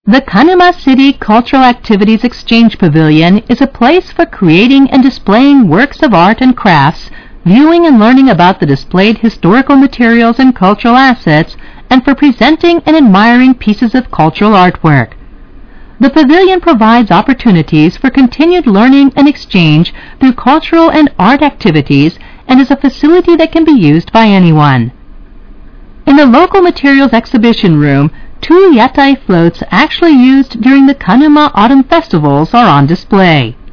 The Kanuma City Cultural Activities Exchange Pavilion is a place for creating and displaying works of art and crafts, viewing and learning about the displayed historical materials and cultural assets, and for presenting and admiring pieces of cultural artwork. The pavilion provides opportunities for continued learning and exchange through cultural and art activities and is a facility that can be used by anyone. In the local materials exhibition room, 2 yatai floats actually used during the Kanuma Autumn Festivals are on display.